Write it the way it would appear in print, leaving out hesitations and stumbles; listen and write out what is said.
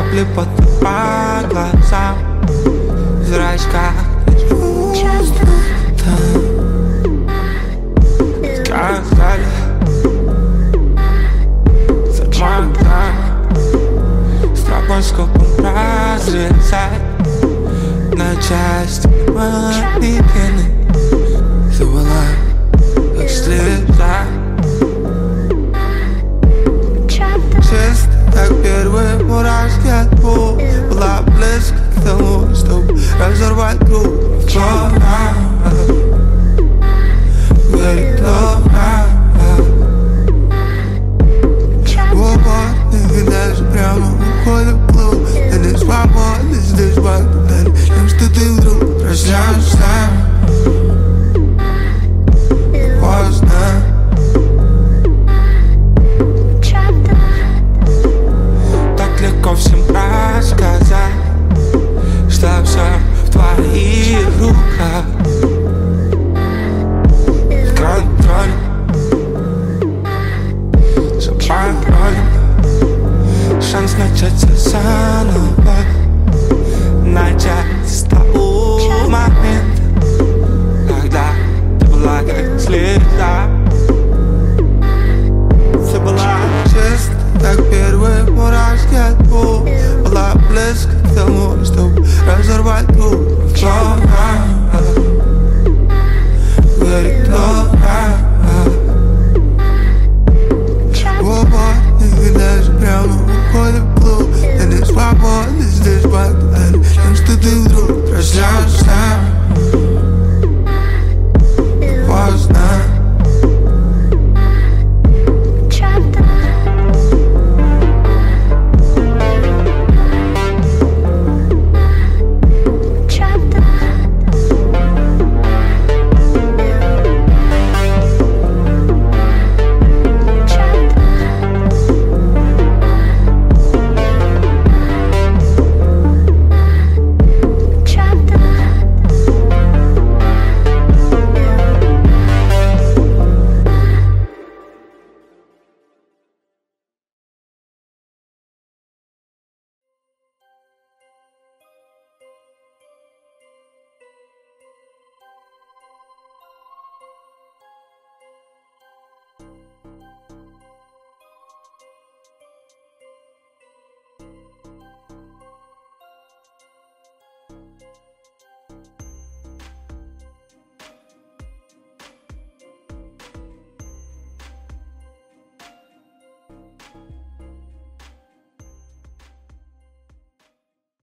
капли пота по глазам, в зрачках сказали, замотали, стробоскопом разрезать на части мои пены, забыла, как слеза. Чисто, как первые мурашки от пули, была близко к тому, чтобы разорвать губы. Вчера горит луна, глубокий, даже прямо уходит вглубь. Ты не свободна здесь, благодаря тем, что ты вдруг проснешься поздно. Легко всем рассказать, что все в твоих руках. Контроль за паролем, шанс начаться заново, начать с того момента, когда ты была как слеза. Ты была чиста, как первые мурашки от пули, была близко к тому, чтобы разорвать губы.